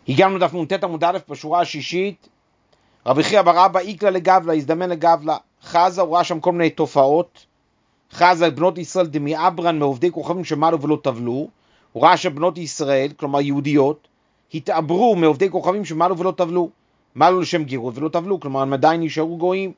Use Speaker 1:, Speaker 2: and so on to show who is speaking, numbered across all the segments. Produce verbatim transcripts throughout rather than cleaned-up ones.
Speaker 1: הגענו דף נ"ט עמוד א' בשורה השישית, רבי חייא בר אבא איקלה לגבלה, הזדמן לגבלה, חזה, הוא ראה שם כל מיני תופעות, חזה בנות ישראל דמי אברן מעובדי כוכבים שמלו ולא טבלו, הוא ראה שבנות ישראל, כלומר יהודיות, התעברו מעובדי כוכבים שמלו ולא טבלו, מלו לשם גירות ולא טבלו, כלומר הם עדיין נשארו גויים.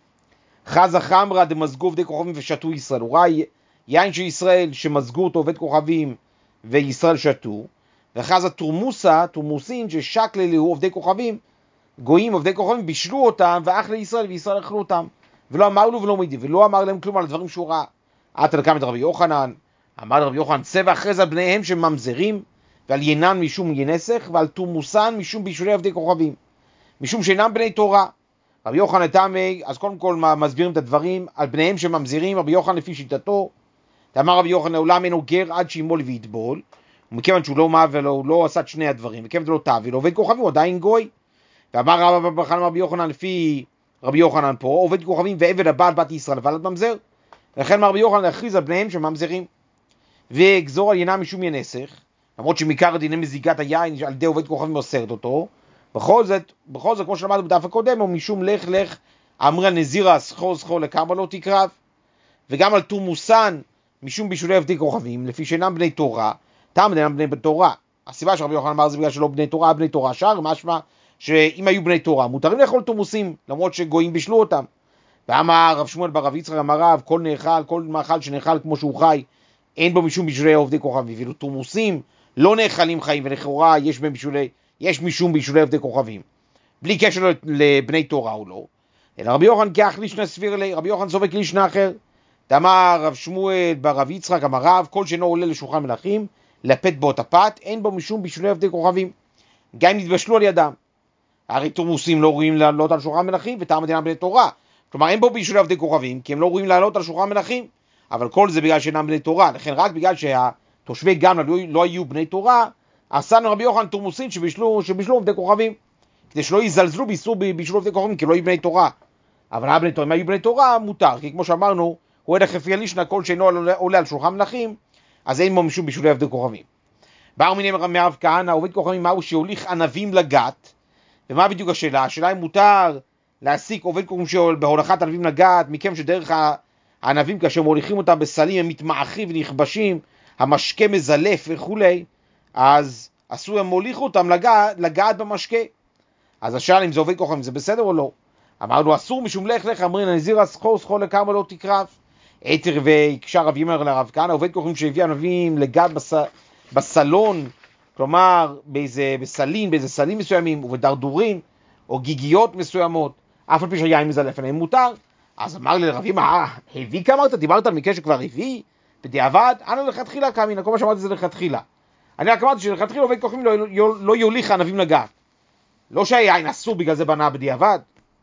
Speaker 1: חזה חמרה דמזגו עובדי כוכבים ושתו ישראל, הוא ראה יין של ישראל שמזגו אותו עובד כוכבים וישראל שתו, וחזה תורמוסה, תורמוסין ששקללו עובדי כוכבים, גויים עובדי כוכבים, בישלו אותם ואח לישראל וישראל אכלו אותם, ולא אמר לו ולא מידי, ולא אמר להם כלום על הדברים שהוא ראה. עד לקם את רבי יוחנן, אמר רבי יוחנן, צבע אחרי זה על בניהם שממזרים, ועל ינן משום ינסך, ועל תורמוסן משום בישולי עובדי כוכבים, משום שאינם בני תורה. רבי יוחנן תמי, אז קודם כל מסבירים את הדברים, על בניהם שממזרים, רבי יוחנן לפי שיטתו, אמר רבי יוחנן, לעולם אינו גר עד שימול ויטבול, ומכיוון שהוא לא מעבל, הוא לא עשה את שני הדברים, מכיוון שהוא לא תאוויל, עובד כוכבים, הוא עדיין גוי. ואמר רבי יוחנן לפי רבי יוחנן פה, עובד כוכבים ועבד הבעל בת ישראל ולד ממזר, לכן רבי יוחנן להכריז על בניהם שממזרים, וגזור על ינם משום ינסך, למרות שמעיקר דיני מזיגת היין על ידי עובד כוכבים אוסרת אותו, בכל זאת, בכל זאת כמו שלמדנו בדף הקודם, הוא משום לך לך אמרה נזירה סחור סחור לכמה לא תקרב, וגם על תורמוסן משום בישולי עובדי כוכבים, לפי שאינם בני תורה, תם אינם בני תורה. הסיבה שרבי יוחנן אמר זה בגלל שלא בני תורה, בני תורה שר, משמע שאם היו בני תורה, מותרים לאכול תורמוסים, למרות שגויים בישלו אותם. ואמר רב שמואל בר רב יצחק אמר רב, כל נאכל, כל מאכל שנאכל כמו שהוא חי, אין בו משום בישולי עובדי כוכבים, ואילו תורמוסים לא נאכלים חיים, ולכאורה יש בהם בישולי, יש משום בישולי עובדי כוכבים, בלי קשר לבני תורה או לא. אלא רבי יוחנן כאח לישנא סביר לי, רבי יוחנן סובק לישנא אחר. אמר רב שמואל בר רב יצחק אמר רב, כל שאינו עולה לשולחן מלכים, לפת בו את הפת, אין בו משום בישולי עובדי כוכבים, גם אם נתבשלו על ידם. הרי תורמוסים לא רואים לעלות על שולחן מלכים, וטעם אינם בני תורה. כלומר, אין בו בישולי עובדי כוכבים, כי הם לא רואים לעלות על שולחן מלכים. אבל כל זה בגלל שאינם בני תורה. לכן רק בגלל שהתושבי גמלא לא, לא היו בני תורה, עשנו רבי יוחנן תורמוסין שבישלו, שבישלו עובדי כוכבים, כדי שלא יזלזלו באיסור בישול עובדי כוכבים, כי לא היו בני תורה. אבל הבני תורה, אם היו בני תורה, מותר. כי כמו שאמרנו, הוא עד החפי לישנא, כל שאינו עולה על שולחן מלכים, אז אין בו משום בישולי עובדי כוכבים. באו מיני מרב כהנא, עובד כוכבים מהו שהוליך ענבים לגת. ומה בדיוק השאלה? השאלה אם מותר להסיק עובד כוכבים בהולכת ענבים לגת, מכם שדרך הענבים כאשר מוליכים אותם בסלים הם מתמעכים ונכבשים, המשקה מזלף וכולי, אז אסור הם מוליכו אותם לגת, לגת במשקה. אז השאלה אם זה עובד כוכבים, זה בסדר או לא? אמרנו אסור משום לך לך, אמרין הנזירה סחור סחור לכמה לא תקרב. עתר ויקשר רב ימר לרב כהנא, עובד כוכבים שהביא ענבים לגת בס... בסלון, כלומר באיזה בסלין, באיזה סלים מסוימים, ובדרדורים, או גיגיות מסוימות, אף על פי שהיין מזלף עליהם מותר. אז אמר לי לרבים, אה, הביא כמרת? דיברת על מקרה שכבר הביא? בדיעבד, אנו לכתחילה כאמין, כל מה שאמרתי זה לכתחילה. אני רק אמרתי שלכתחילה עובד כוכבים לא, לא, לא יוליך ענבים לגת. לא שהיין אסור בגלל זה בנה בדיעבד.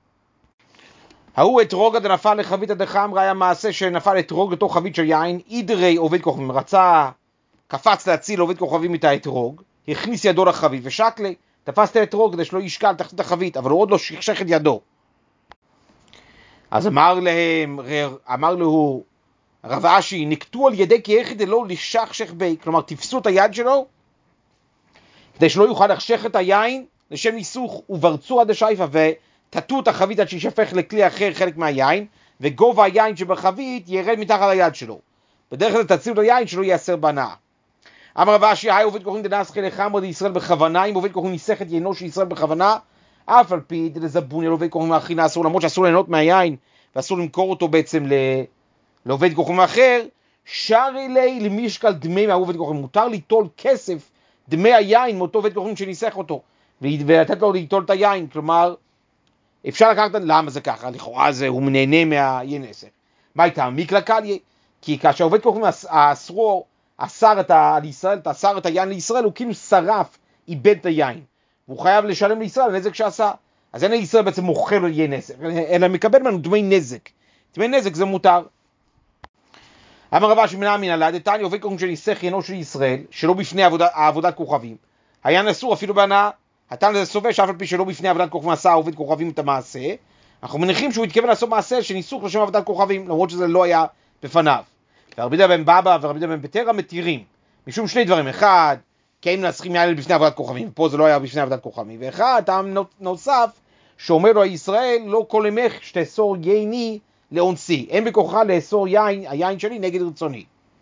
Speaker 1: ההוא אתרוג דנפל לחבית הדחמרה, היה מעשה שנפל אתרוג לתוך חבית של יין, אידרי עובד כוכבים, רצה, קפץ להציל עובד כוכבים את האתרוג, הכניס ידו לחבית ושקלי, תפס את האתרוג כדי שלא ישקל תחת החבית, אבל הוא עוד לא שכשך את ידו. אז אמר להם, אמר לו רב אשי, נקטו על ידי כי יחיד לא לשכשך בי, כלומר תפסו את היד שלו, כדי שלא יוכל לחשך את היין לשם ניסוך, וברצו עד השייפה ותתו את החבית עד שישפך לכלי אחר חלק מהיין, וגובה היין שבחבית ירד מתחת היד שלו. בדרך כלל תצילו את היין שלא ייאסר בהנאה. אמר רב אשי, היי עובד כוכבים דנסחי לחמר דישראל בכוונה, אם עובד כוכבים ניסח את יינו של ישראל בכוונה, אף על פי דלזבוני על עובד כוכבים האחרין אסור, למרות שאסור ליהנות מהיין, ואסור למכור אותו בעצם ל... לעובד כוכבים אחר, שרי לי למשקל דמי מהעובד כוכבים, מותר ליטול כסף, דמי היין מאותו עובד כוכבים שניסח אותו, ולתת לו ליטול את היין, כלומר, אפשר לקחת, למה זה ככה? לכאורה זה, הוא נהנה מהיינסך. מה הייתה? מקלה קליה, כי כאשר עובד כוכבים אסרו, אסר את ה... לישראל, אסר את היין לישראל, הוא כאילו שרף, איבד את היין, והוא חייב לשלם לישראל נזק שעשה. אז אין לישראל בעצם מוכר לו יהיה נזק, אלא מקבל ממנו דמי נזק. דמי נזק זה מותר. אמר רב אשי מנע מן הלד, דתניא עובד כוכבים שניסח יינו של ישראל, שלא בפני עבודה, עבודת כוכבים, היין אסור אפילו בהנאה. התנא לזה סובר שאף על פי שלא בפני עבודת כוכבים עשה עובד כוכבים את המעשה, אנחנו מניחים שהוא התכוון לעשות מעשה שניסוך לשם עבודת כוכבים, למרות שזה לא היה בפניו. ורבי יהודה בן בבא ורבי יהודה בן פטרה מתירים, משום שני דברים. אחד, כי הם מנסחים יין בפני עבודת כוכבים, פה זה לא היה בפני עבודת כוכבים. ואחד, טעם נוסף, שאומר לו ישראל, לא כל אמך שתאסור ייני לאונסי. אין בכוחה לאסור יין, היין שלי נגד רצוני.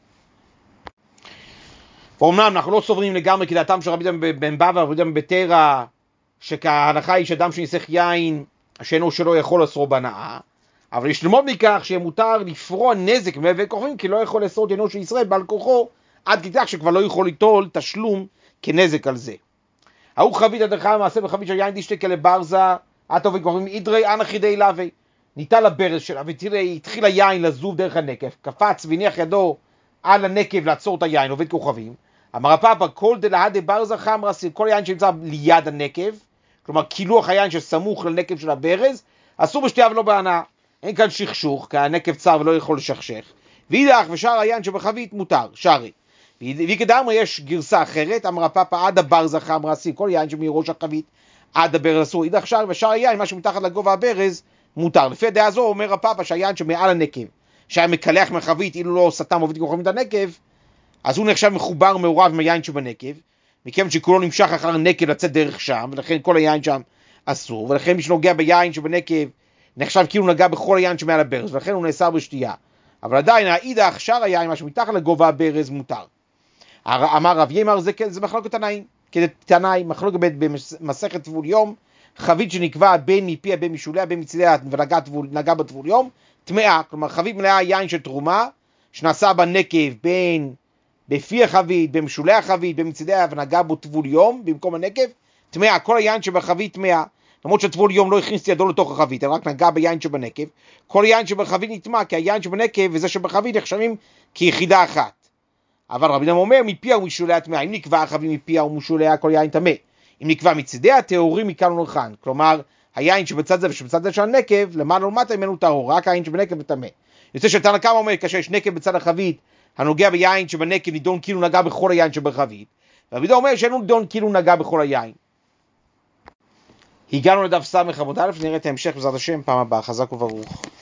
Speaker 1: ואומנם אנחנו לא סוברים לגמרי כדעתם של רבי בן בבא ורבי בן בתרא, שכהלכה היא שאדם שניסח יין, שאינו שלו יכול לאסור בהנאה, אבל יש ללמוד מכך שמותר לפרוע נזק מבית כוכבים, כי לא יכול לאסור את עינו של ישראל בעל כוחו, עד כדי כך שכבר לא יכול ליטול תשלום כנזק על זה. ההוא חבית הדרכה מעשה בחבית של יין דישתקה לברזה, עד עובד כוכבים אידרי אנא חידי לוי, ניטל לברז שלה, והתחיל היין לזוב דרך הנקב, קפץ והניח ידו על הנקב לעצור את היין, עובד כוכבים. אמר הפאפה, כל דלהדה ברזה חמרה, כל יין שנמצא ליד הנקב, כלומר קילוח היין שסמוך לנקב של הברז, אסור בשתייה ולא בהנאה. אין כאן שכשוך, כי הנקב צר ולא יכול לשכשך. ואידך ושאר היין שבחבית מותר, שרי. וכדאמר יש גרסה אחרת, אמר הפאפה עד הברזה חמרה, כל יין שמראש החבית עד הברז אסור. אידך שרי ושאר היין, מה שמתחת לגובה הברז, מותר. לפי הדעה זו אומר הפאפה שהיין שמעל הנקב, שהיה מקלח מהחבית, אילו לא סתם עובד כוכבים את הנקב, אז הוא נחשב מחובר מעורב עם היין שבנקב, מכיוון שכולו נמשך אחר הנקב לצאת דרך שם, ולכן כל היין שם אסור, ולכן מי שנוגע ביין שבנקב, נחשב כאילו נגע בכל היין שמעל הברז, ולכן הוא נאסר בשתייה. אבל עדיין, האידך, שאר היין, מה שמתחת לגובה הברז, מותר. אמר רב ימר, זה, זה מחלוקת תנאים, כדי תנאים, מחלוקת במסכת טבול יום, חבית שנקבע בין מפיה, בין משוליה, בין מצדיה, ונגע בטבול יום, טמאה, כלומר חבית מלאה יין של תרומה, שנעשה בנקב בין בפי החבית, במשולי החבית, במצדיה, ונגע בו טבול יום, במקום הנקב, טמאה, כל היין שבחבית טמאה, למרות שטבול יום לא הכניס ידו לתוך החבית, אלא רק נגע ביין שבנקב, כל יין שבחבית נטמא, כי היין שבנקב וזה שבחבית נחשבים כיחידה אחת. אבל רבי דם אומר, מפיה ומשוליה טמאה, אם נקבע החבית מפיה ומשוליה, כל יין טמא. אם נקבע מצדיה, טהורים מכאן ולכאן, כלומר, היין שבצד זה ושבצד זה של הנקב, למעלה ולמטה ממנו טהור, רק היין שבנקב וטמא. יוצא שתנא קמא אומר, כאשר יש נקב בצד החבית, הנוגע ביין שבנקב נידון כאילו נגע בכל היין שבחבית, ורבי דם אומר שאינו נידון כאילו נגע בכל היין. הגענו לדף סמך עמוד א', נראה את ההמשך בעזרת השם פעם הבאה, חזק וברוך.